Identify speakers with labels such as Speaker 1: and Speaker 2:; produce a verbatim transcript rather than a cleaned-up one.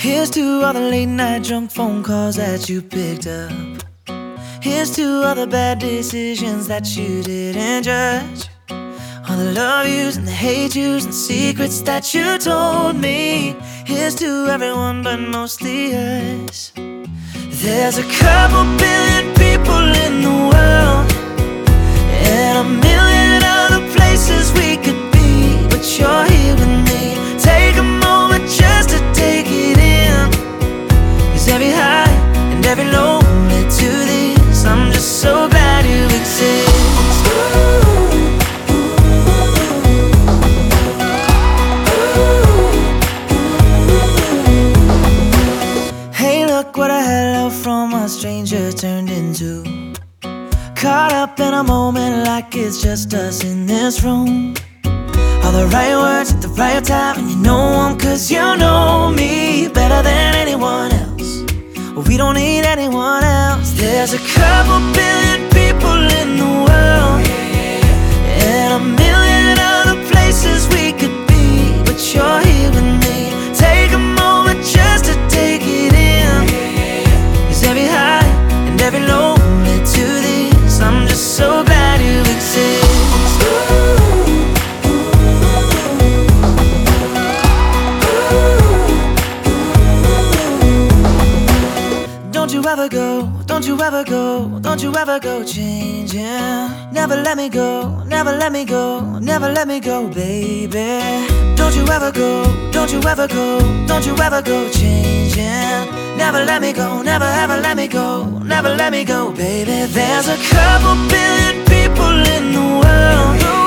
Speaker 1: Here's to all the late night drunk phone calls that you picked up. Here's to all the bad decisions that you didn't judge. All the love yous and the hate yous and secrets that you told me. Here's to everyone but mostly us. There's a couple billion people in the world, and a million other places we could be, but you're here with me. Take a moment just to take it in, 'cause every high and every low led to this. I'm just so glad you exist. Hey, look what a hello from a stranger turned into. Caught up in a moment like it's just us in this room. All the right words at the right time, and you know them 'cause you know me better than anyone else. Well, we don't need anyone else. There's a couple billion people in the world, and a million other places we could be, but you're here with me. Take a moment just to take it in, 'cause every high and every low led to this. I'm just so glad you exist. Don't you ever go, don't you ever go, don't you ever go changing. Never let me go, never let me go, never let me go, baby. Don't you ever go, don't you ever go, don't you ever go changing. Never let me go, never ever let me go, never let me go, baby. There's a couple billion people in the world.